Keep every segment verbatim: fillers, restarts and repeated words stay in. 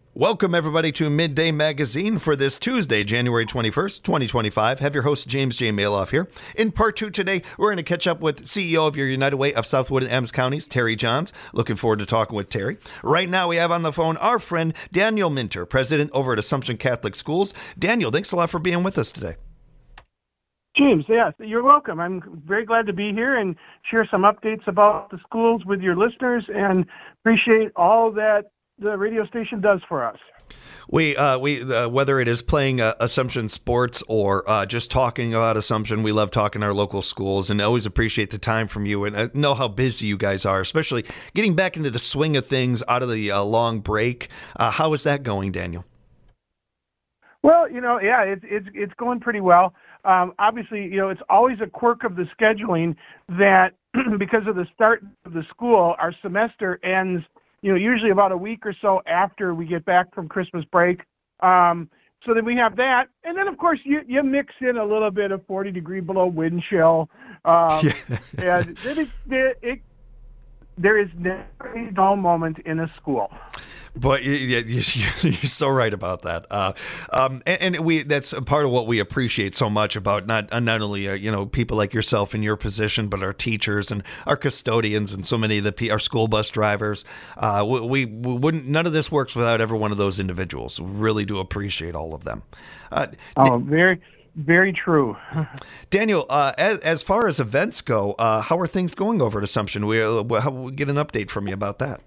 Welcome, everybody, to Midday Magazine for this Tuesday, January twenty-first, twenty twenty-five. Have your host, James J. Maloff here. In part two today, we're going to catch up with C E O of your United Way of Southwood and Adams Counties, Terry Johns. Looking forward to talking with Terry. Right now, we have on the phone our friend, Daniel Minter, president over at Assumption Catholic Schools. Daniel, thanks a lot for being with us today. James, yes, you're welcome. I'm very glad to be here and share some updates about the schools with your listeners, and appreciate all that the radio station does for us. We, uh, we, uh, whether it is playing uh, Assumption sports or uh, just talking about Assumption, we love talking our local schools, and always appreciate the time from you. And I know how busy you guys are, especially getting back into the swing of things out of the uh, long break. Uh, how is that going, Daniel? Well, you know, yeah, it's it's it's going pretty well. Um, obviously, you know, it's always a quirk of the scheduling that because of the start of the school, our semester ends, you know, usually about a week or so after we get back from Christmas break. Um, so then we have that. And then, of course, you, you mix in a little bit of forty degree below wind chill. Um, and it, it, it, it, there is never a dull moment in a school. But you, you, you're so right about that, uh, um, and, and we—that's part of what we appreciate so much about not not only uh, you know people like yourself in your position, but our teachers and our custodians and so many of the our school bus drivers. Uh, we, we wouldn't none of this works without every one of those individuals. We really do appreciate all of them. Uh, oh, very, very true. Daniel, uh, as as far as events go, uh, how are things going over at Assumption? We uh, how, we get an update from you about that.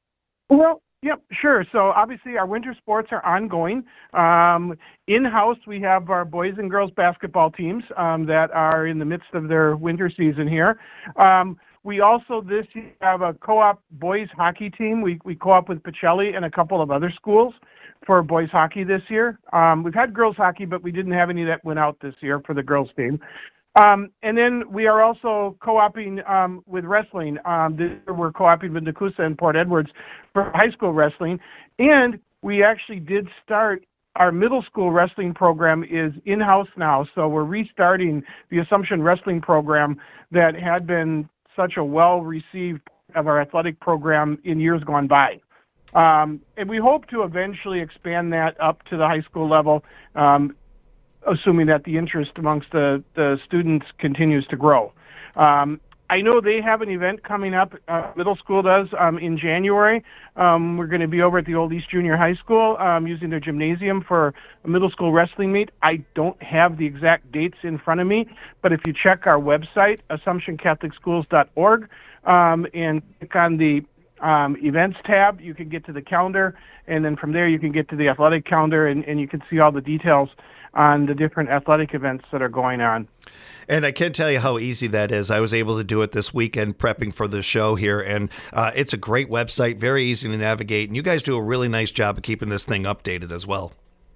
Well. Yep, sure. So obviously our winter sports are ongoing. Um, in-house, we have our boys and girls basketball teams um, that are in the midst of their winter season here. Um, we also this year have a co-op boys hockey team. We, we co-op with Pacelli and a couple of other schools for boys hockey this year. Um, we've had girls hockey, but we didn't have any that went out this year for the girls team. Um, and then we are also co-oping um, with wrestling. Um, this year we're co-oping with Nakusa and Port Edwards for high school wrestling. And we actually did start our middle school wrestling program is in-house now. So we're restarting the Assumption wrestling program that had been such a well-received of our athletic program in years gone by. Um, and we hope to eventually expand that up to the high school level, um, assuming that the interest amongst the, the students continues to grow. Um, I know they have an event coming up, uh, middle school does, um, in January. Um, we're going to be over at the Old East Junior High School um, using their gymnasium for a middle school wrestling meet. I don't have the exact dates in front of me, but if you check our website, assumption catholic schools dot org, um, and click on the um, events tab, you can get to the calendar, and then from there you can get to the athletic calendar, and, and you can see all the details on the different athletic events that are going on. And I can't tell you how easy that is. I was able to do it this weekend prepping for the show here, and uh, it's a great website, very easy to navigate, and you guys do a really nice job of keeping this thing updated as well.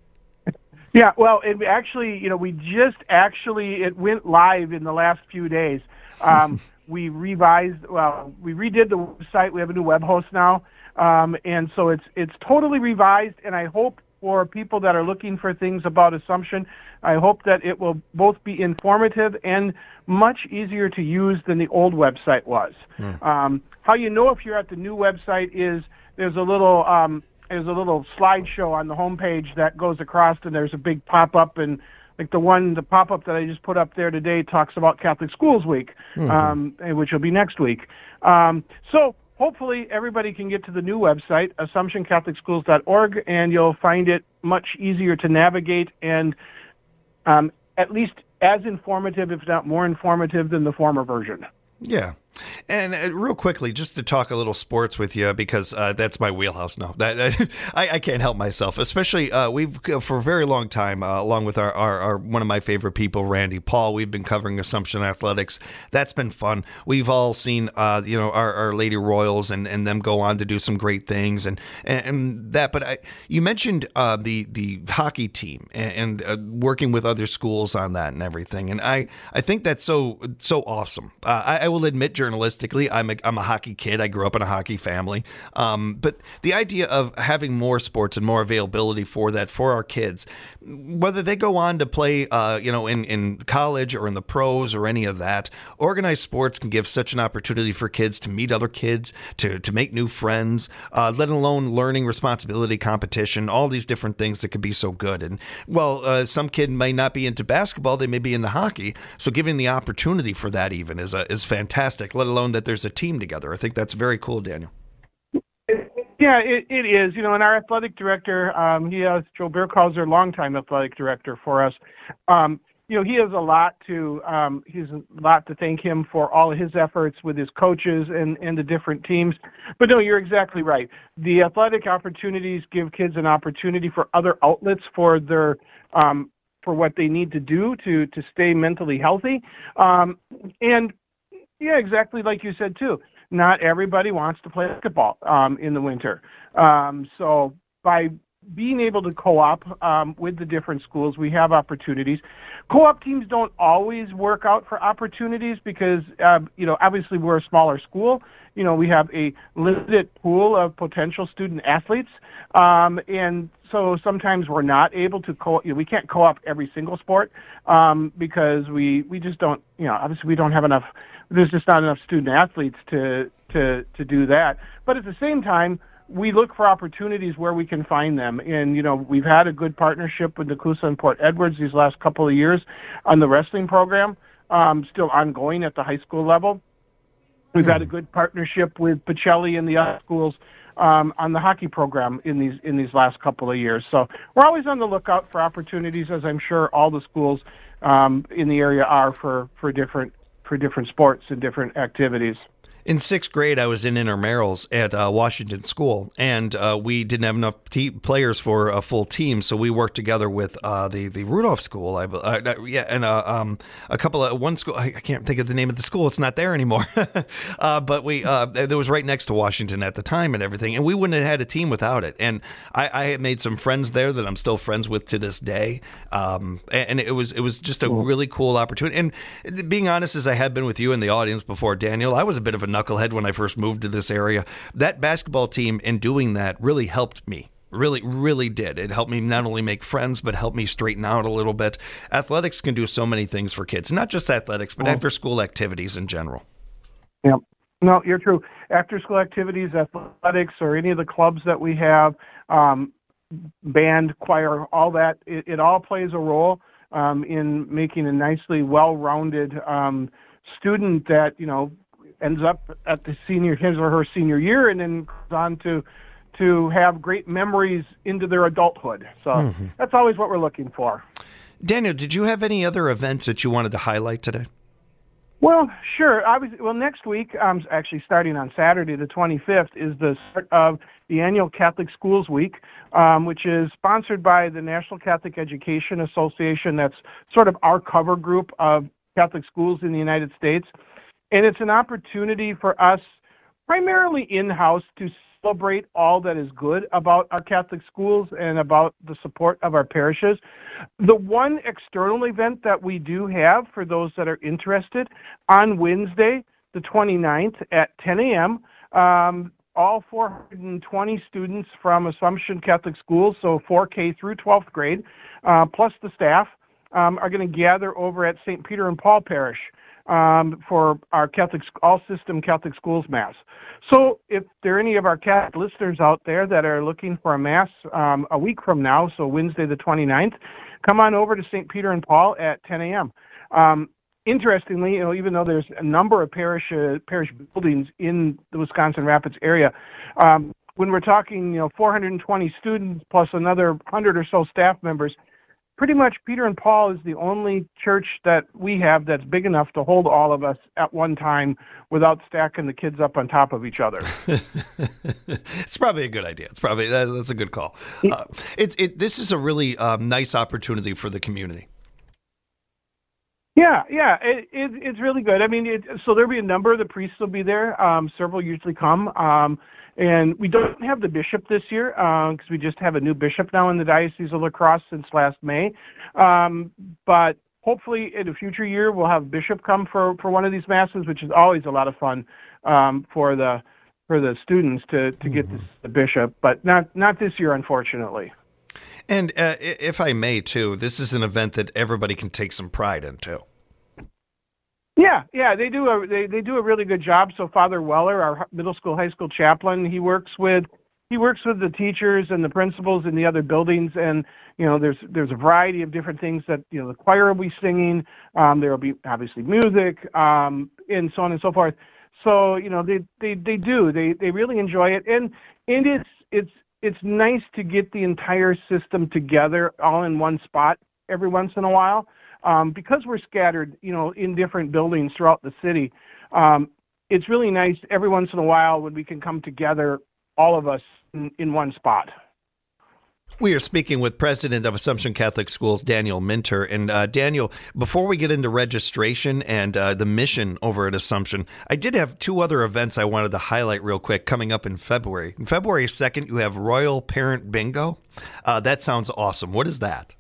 Yeah, well, it actually, you know, we just actually, it went live in the last few days. Um, we revised, well, we redid the website. We have a new web host now, um, and so it's it's totally revised, and I hope for people that are looking for things about Assumption, I hope that it will both be informative and much easier to use than the old website was. Mm. Um, how you know if you're at the new website is there's a little um, there's a little slideshow on the homepage that goes across, and there's a big pop-up, and like the one the pop-up that I just put up there today talks about Catholic Schools Week, mm-hmm. um, which will be next week. Um, so. Hopefully, everybody can get to the new website, assumption catholic schools dot org, and you'll find it much easier to navigate and um, at least as informative, if not more informative, than the former version. Yeah. And uh, real quickly, just to talk a little sports with you, because uh, that's my wheelhouse now. That, that, I, I can't help myself. Especially, uh, we've for a very long time, uh, along with our, our, our one of my favorite people, Randy Paul. We've been covering Assumption athletics. That's been fun. We've all seen, uh, you know, our, our Lady Royals and, and them go on to do some great things and and, and that. But I, you mentioned uh, the the hockey team and, and uh, working with other schools on that and everything. And I, I think that's so so awesome. Uh, I, I will admit, journalistically, I'm a, I'm a hockey kid. I grew up in a hockey family. Um, but the idea of having more sports and more availability for that for our kids, whether they go on to play, uh, you know, in, in college or in the pros or any of that, organized sports can give such an opportunity for kids to meet other kids, to to make new friends, uh, let alone learning, responsibility, competition, all these different things that could be so good. And, well, uh, some kid may not be into basketball, they may be into hockey. So giving the opportunity for that even is a, is fantastic, let alone that there's a team together. I think that's very cool, Daniel. Yeah, it, it is. You know, and our athletic director, um, he has Joe Birkhauser, longtime athletic director for us. Um, you know, he has a lot to um, he's a lot to thank him for all of his efforts with his coaches and, and the different teams. But no, you're exactly right. The athletic opportunities give kids an opportunity for other outlets for their um, for what they need to do to to stay mentally healthy. Um, and yeah, exactly like you said too. Not everybody wants to play basketball um, in the winter. Um, so by being able to co-op um, with the different schools, we have opportunities. Co-op teams don't always work out for opportunities because, uh, you know, obviously we're a smaller school. You know, we have a limited pool of potential student athletes. Um, and so sometimes we're not able to co- you know, we can't co-op every single sport um, because we, we just don't, you know, obviously we don't have enough, there's just not enough student athletes to, to, to do that. But at the same time, we look for opportunities where we can find them. And, you know, we've had a good partnership with Nakusa and Port Edwards these last couple of years on the wrestling program, um, still ongoing at the high school level. We've had a good partnership with Pacelli and the other schools um, on the hockey program in these in these last couple of years. So we're always on the lookout for opportunities, as I'm sure all the schools um, in the area are for, for different for different sports and different activities. In sixth grade, I was in intramurals at uh, Washington School, and uh, we didn't have enough te- players for a full team, so we worked together with uh, the the Rudolph School. I, uh, yeah, and uh, um, a couple of one school. I, I can't think of the name of the school; it's not there anymore. uh, but we uh, it was right next to Washington at the time, and everything, and we wouldn't have had a team without it. And I, I had made some friends there that I'm still friends with to this day. Um, and it was it was just a cool. really cool opportunity. And being honest, as I had been with you in the audience before, Daniel, I was a bit of a knucklehead when I first moved to this area. That basketball team in doing that really helped me. Really, really did. It helped me not only make friends, but helped me straighten out a little bit. Athletics can do so many things for kids, not just athletics, but oh. after school activities in general. Yep. No, you're true. After school activities, athletics, or any of the clubs that we have, um, band, choir, all that, it, it all plays a role um, in making a nicely well-rounded um, student that, you know, ends up at the senior, his or her senior year, and then goes on to to have great memories into their adulthood. So mm-hmm. that's always what we're looking for. Daniel, did you have any other events that you wanted to highlight today? Well, sure. I was, well, next week, um, actually starting on Saturday, the twenty-fifth, is the start of the annual Catholic Schools Week, um, which is sponsored by the National Catholic Education Association. That's sort of our cover group of Catholic schools in the United States. And it's an opportunity for us, primarily in-house, to celebrate all that is good about our Catholic schools and about the support of our parishes. The one external event that we do have for those that are interested, on Wednesday, the twenty-ninth at ten a.m., um, all four hundred twenty students from Assumption Catholic Schools, so four K through twelfth grade, uh, plus the staff, um, are going to gather over at Saint Peter and Paul Parish Um, for our Catholic all-system Catholic schools Mass. So if there are any of our Catholic listeners out there that are looking for a Mass um, a week from now, so Wednesday the twenty-ninth, come on over to Saint Peter and Paul at ten a.m. Um, interestingly, you know, even though there's a number of parish uh, parish buildings in the Wisconsin Rapids area, um, when we're talking, you know, four hundred twenty students plus another one hundred or so staff members, pretty much Peter and Paul is the only church that we have that's big enough to hold all of us at one time without stacking the kids up on top of each other. It's probably a good idea. It's probably that, that's a good call. Uh, it, it, this is a really um, nice opportunity for the community. Yeah, yeah, it, it, it's really good. I mean, it, so there'll be a number of the priests will be there. Um, several usually come. Um, And we don't have the bishop this year because uh, we just have a new bishop now in the Diocese of La Crosse since last May. Um, but hopefully in a future year we'll have Bishop come for, for one of these masses, which is always a lot of fun um, for the for the students to, to get this, the Bishop, but not not this year, unfortunately. And uh, if I may, too, this is an event that everybody can take some pride in, too. Yeah, yeah, they do a they, they do a really good job. So Father Weller, our middle school, high school chaplain, he works with he works with the teachers and the principals in the other buildings, and you know, there's there's a variety of different things that you know the choir will be singing. Um, there will be obviously music, um, and so on and so forth. So you know, they they, they do they they really enjoy it, and and it's it's it's nice to get the entire system together all in one spot every once in a while. Um, because we're scattered, you know, in different buildings throughout the city, um, it's really nice every once in a while when we can come together, all of us, in, in one spot. We are speaking with President of Assumption Catholic Schools, Daniel Minter. And uh, Daniel, before we get into registration and uh, the mission over at Assumption, I did have two other events I wanted to highlight real quick coming up in February. On February second, you have Royal Parent Bingo. Uh, that sounds awesome. What is that?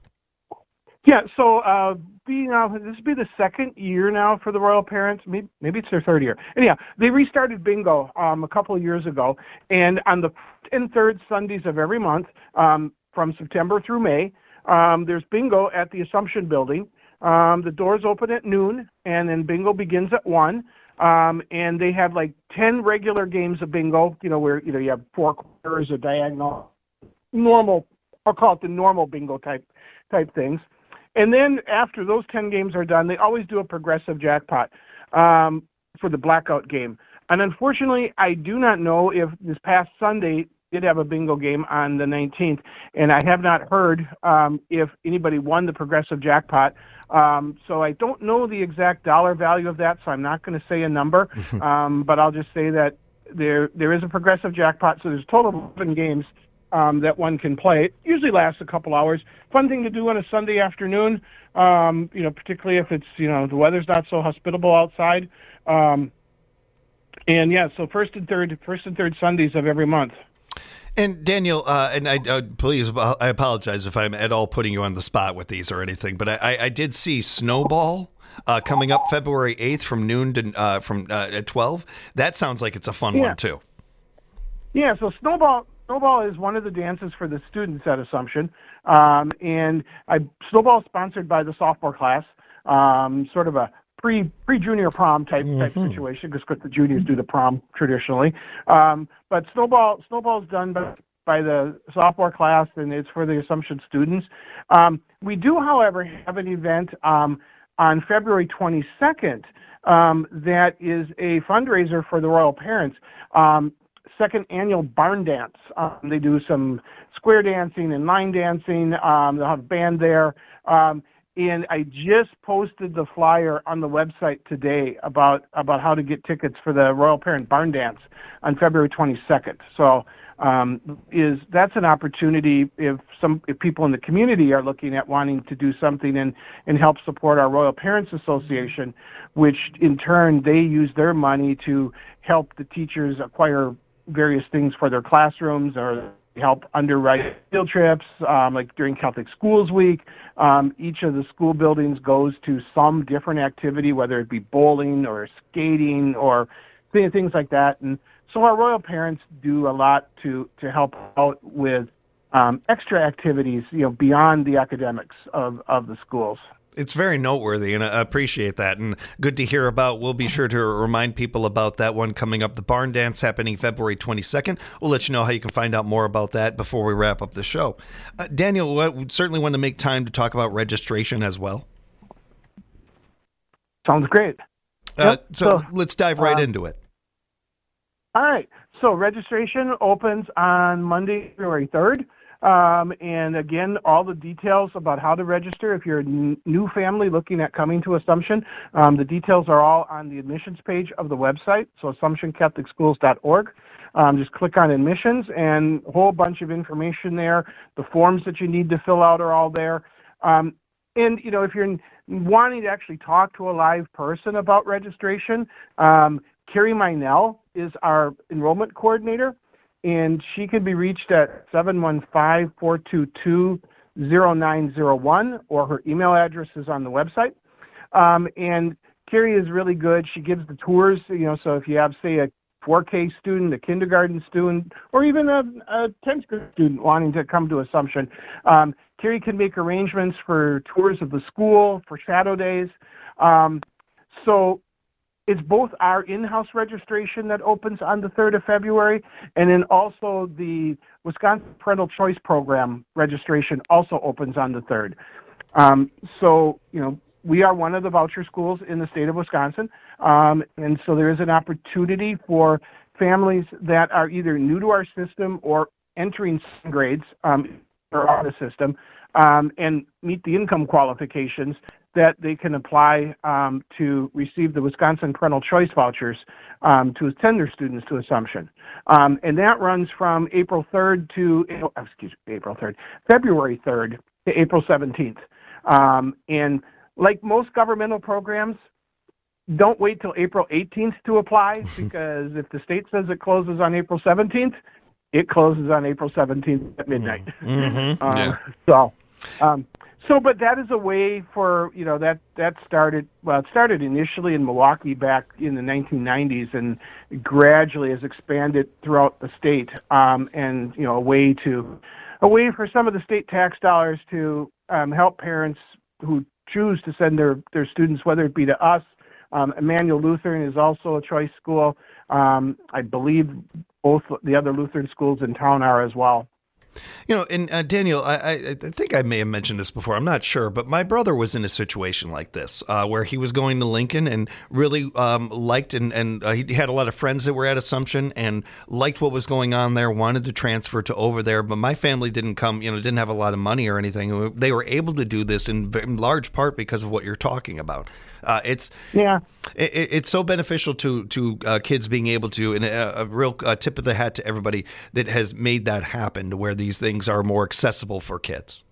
Yeah, so uh, being uh, this will be the second year now for the Royal Parents. Maybe, maybe it's their third year. Anyhow, they restarted bingo um, a couple of years ago, and on the first and third Sundays of every month, um, from September through May, um, there's bingo at the Assumption Building. Um, the doors open at noon, and then bingo begins at one. Um, and they have like ten regular games of bingo. You know where you know you have four quarters, a diagonal, normal. I'll call it the normal bingo type type things. And then after those ten games are done, they always do a progressive jackpot um, for the blackout game. And unfortunately, I do not know if this past Sunday did have a bingo game on the nineteenth, and I have not heard um, if anybody won the progressive jackpot. Um, so I don't know the exact dollar value of that, so I'm not going to say a number, um, but I'll just say that there there is a progressive jackpot, so there's a total of eleven games Um, that one can play. It usually lasts a couple hours. Fun thing to do on a Sunday afternoon, um, you know, particularly if it's, you know, the weather's not so hospitable outside. Um, and yeah, so first and third, first and third Sundays of every month. And Daniel, uh, and I uh, please, I apologize if I'm at all putting you on the spot with these or anything, but I, I did see Snowball uh, coming up February eighth from noon to uh, from uh, at twelve. That sounds like it's a fun yeah. one too. Yeah, so Snowball. Snowball is one of the dances for the students at Assumption, um, and I, Snowball is sponsored by the sophomore class, um, sort of a pre pre junior prom type mm-hmm. type situation, because the juniors do the prom traditionally. Um, but Snowball Snowball is done by by the sophomore class, and it's for the Assumption students. Um, we do, however, have an event um, on February twenty-second um, that is a fundraiser for the Royal Parents. Um, second annual barn dance. Um, they do some square dancing and line dancing. Um, they'll have a band there. Um, and I just posted the flyer on the website today about, about how to get tickets for the Royal Parent Barn Dance on February twenty-second. So um, is that's an opportunity if some if people in the community are looking at wanting to do something and, and help support our Royal Parents Association, which in turn they use their money to help the teachers acquire various things for their classrooms or help underwrite field trips, um, like during Catholic Schools Week. Um, each of the school buildings goes to some different activity, whether it be bowling or skating or th- things like that. And so our Royal Parents do a lot to, to help out with um, extra activities, you know, beyond the academics of, of the schools. It's very noteworthy, and I appreciate that, and good to hear about. We'll be sure to remind people about that one coming up, the Barn Dance happening February twenty-second. We'll let you know how you can find out more about that before we wrap up the show. Uh, Daniel, we certainly want to make time to talk about registration as well. Sounds great. Uh, yep. so, so let's dive right uh, into it. All right. So registration opens on Monday, February third. Um, and again, all the details about how to register if you're a n- new family looking at coming to Assumption, um, the details are all on the admissions page of the website, so assumption catholic schools dot org. Um, just click on admissions and a whole bunch of information there. The forms that you need to fill out are all there. Um, and, you know, if you're wanting to actually talk to a live person about registration, um, Carrie Minell is our enrollment coordinator. And she can be reached at seven one five, four two two, zero nine zero one, or her email address is on the website. Um, and Carrie is really good. She gives the tours, you know, so if you have, say, a four K student, a kindergarten student, or even a, a tenth grade student wanting to come to Assumption, um, Carrie can make arrangements for tours of the school, for shadow days. Um, so it's both our in-house registration that opens on the third of February, and then also the Wisconsin Parental Choice Program registration also opens on the third. Um, so, you know, we are one of the voucher schools in the state of Wisconsin, um, and so there is an opportunity for families that are either new to our system or entering grades um, or on the system um, and meet the income qualifications that they can apply um, to receive the Wisconsin Parental Choice vouchers um, to send their students to Assumption. Um, and that runs from April third to, oh, excuse me, April third, February third to April seventeenth. Um, and like most governmental programs, don't wait till April eighteenth to apply, because if the state says it closes on April seventeenth, it closes on April seventeenth at midnight. Mm-hmm. uh, Yeah. So, um, so, but that is a way for, you know, that, that started, well, it started initially in Milwaukee back in the nineteen nineties and gradually has expanded throughout the state, um, and, you know, a way to, a way for some of the state tax dollars to um, help parents who choose to send their, their students, whether it be to us. Um, Emmanuel Lutheran is also a choice school. Um, I believe both the other Lutheran schools in town are as well. You know, and uh, Daniel, I, I, I think I may have mentioned this before. I'm not sure, but my brother was in a situation like this, uh, where he was going to Lincoln and really um, liked and, and uh, he had a lot of friends that were at Assumption and liked what was going on there, wanted to transfer to over there. But my family didn't come, you know, didn't have a lot of money or anything. They were able to do this in, in large part because of what you're talking about. Uh, it's yeah, it, it's so beneficial to to uh, kids being able to, and a, a real uh, tip of the hat to everybody that has made that happen, to where these things are more accessible for kids.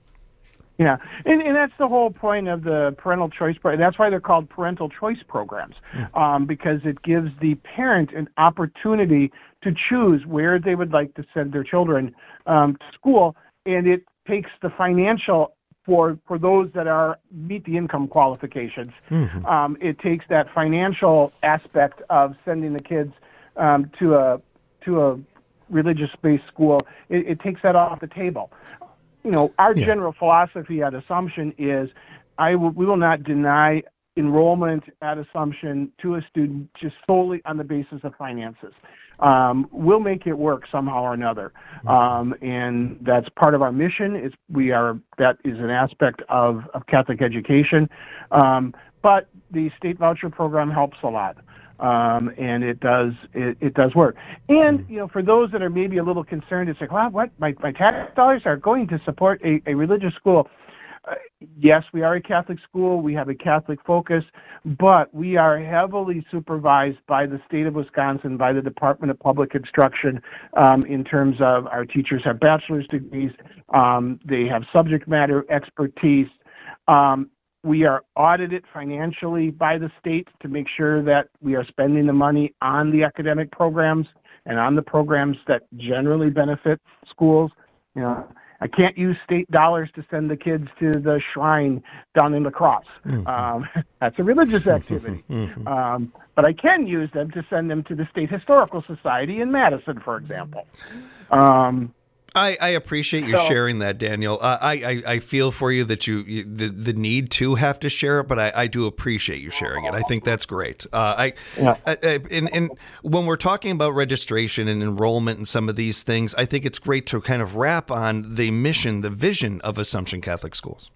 Yeah, and, and that's the whole point of the parental choice program. That's why they're called parental choice programs, um, because it gives the parent an opportunity to choose where they would like to send their children um, to school, and it takes the financial for for those that are meet the income qualifications. Mm-hmm. Um, it takes that financial aspect of sending the kids um, to a to a religious-based school. It, it takes that off the table. You know, our yeah. general philosophy at Assumption is, I w- we will not deny enrollment at Assumption to a student just solely on the basis of finances. Um, we'll make it work somehow or another, um, and that's part of our mission. Is we are that is an aspect of, of Catholic education, um, but the state voucher program helps a lot, um, and it does it, it does work. And you know, for those that are maybe a little concerned, it's like, well, what my, my tax dollars are going to support a, a religious school. Uh, yes, we are a Catholic school. We have a Catholic focus, but we are heavily supervised by the state of Wisconsin, by the Department of Public Instruction, um, in terms of our teachers have bachelor's degrees. Um, they have subject matter expertise. Um, we are audited financially by the state to make sure that we are spending the money on the academic programs and on the programs that generally benefit schools. You know, I can't use state dollars to send the kids to the shrine down in La Crosse. Mm-hmm. Um, that's a religious activity. Mm-hmm. Um, but I can use them to send them to the State Historical Society in Madison, for example. Um, I, I appreciate you so, sharing that, Daniel. Uh, I, I, I feel for you that you, you the, the need to have to share it, but I, I do appreciate you sharing it. I think that's great. Uh, I, yeah. I, I and, and when we're talking about registration and enrollment and some of these things, I think it's great to kind of wrap on the mission, the vision of Assumption Catholic Schools.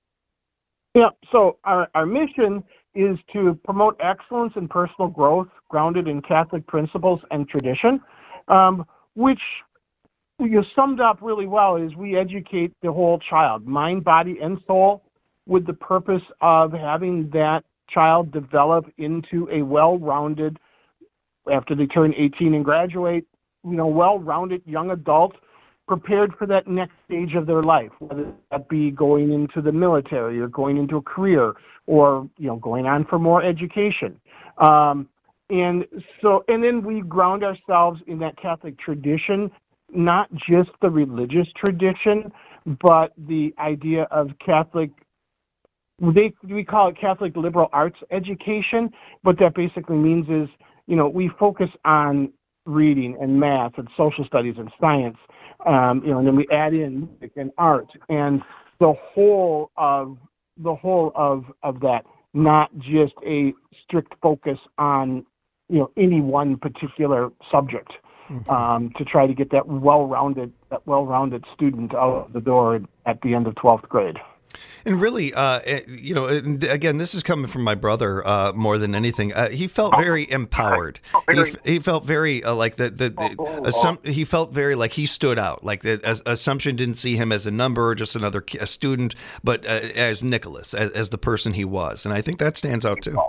Yeah. So our, our mission is to promote excellence and personal growth grounded in Catholic principles and tradition, um, which you summed up really well is we educate the whole child, mind, body, and soul, with the purpose of having that child develop into a well-rounded, after they turn eighteen and graduate, you know, well-rounded young adult prepared for that next stage of their life, whether that be going into the military or going into a career or, you know, going on for more education. Um, and so, and then we ground ourselves in that Catholic tradition, not just the religious tradition, but the idea of Catholic, they we call it Catholic liberal arts education. What that basically means is, you know, we focus on reading and math and social studies and science, um, you know, and then we add in music and art and the whole of the whole of of that, not just a strict focus on, you know, any one particular subject, mm-hmm. um, to try to get that well-rounded that well-rounded student out the door at the end of twelfth grade. And really, uh, you know, again, this is coming from my brother uh, more than anything. Uh, he felt very empowered. He, he felt very uh, like the, the, the assum- he felt very like he stood out. Like the as, Assumption didn't see him as a number or just another a student, but uh, as Nicholas, as, as the person he was. And I think that stands out too.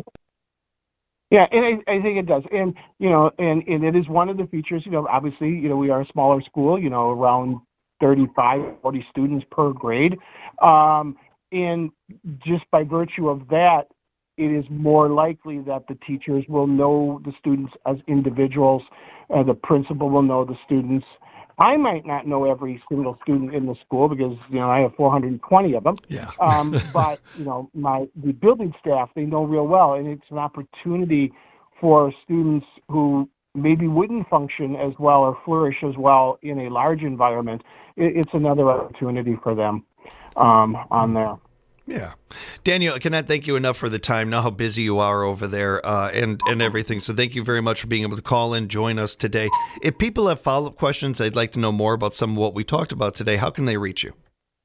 Yeah, and I, I think it does. And, you know, and, and it is one of the features, you know, obviously, you know, we are a smaller school, you know, around thirty-five, forty students per grade. Um, and just by virtue of that, it is more likely that the teachers will know the students as individuals. Uh, the principal will know the students. I might not know every single student in the school because, you know, I have four hundred twenty of them. Yeah. um, but, you know, my the building staff, they know real well. And it's an opportunity for students who maybe wouldn't function as well or flourish as well in a large environment. It, it's another opportunity for them um, on there. Yeah. Daniel, I cannot thank you enough for the time. Know how busy you are over there uh, and, and everything. So thank you very much for being able to call in, join us today. If people have follow-up questions, they'd like to know more about some of what we talked about today, how can they reach you?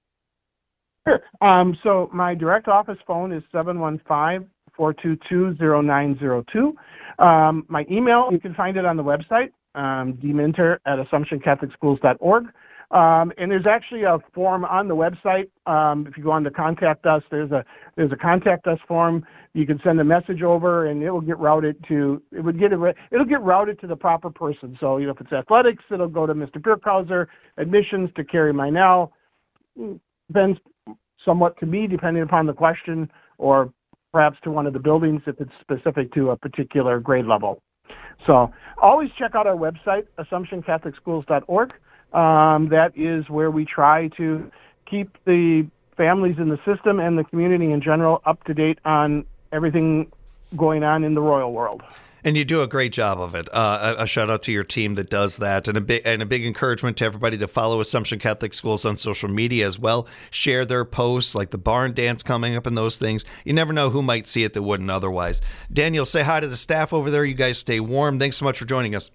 Sure. Um, so my direct office phone is seven one five, four two two, zero nine zero two. Um, my email, you can find it on the website, um, d minter at assumption catholic schools dot org. Um, and there's actually a form on the website. Um, if you go on to contact us, there's a there's a contact us form. You can send a message over, and it will get routed to it would get a, it'll get routed to the proper person. So, you know, if it's athletics, it'll go to Mister Birkhauser. Admissions to Carrie Meinel. Depends somewhat to me, depending upon the question, or perhaps to one of the buildings if it's specific to a particular grade level. So always check out our website, assumption catholic schools dot org. Um, that is where we try to keep the families in the system and the community in general up to date on everything going on in the royal world. And you do a great job of it. Uh, a, a shout out to your team that does that, and a big and a big encouragement to everybody to follow Assumption Catholic Schools on social media as well. Share their posts, like the barn dance coming up and those things. You never know who might see it that wouldn't otherwise. Daniel, say hi to the staff over there. You guys stay warm. Thanks so much for joining us.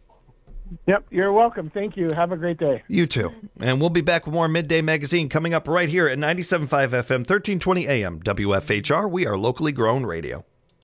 Yep, you're welcome. Thank you. Have a great day. You too. And we'll be back with more Midday Magazine coming up right here at ninety-seven point five F M, thirteen twenty A M, W F H R. We are locally grown radio.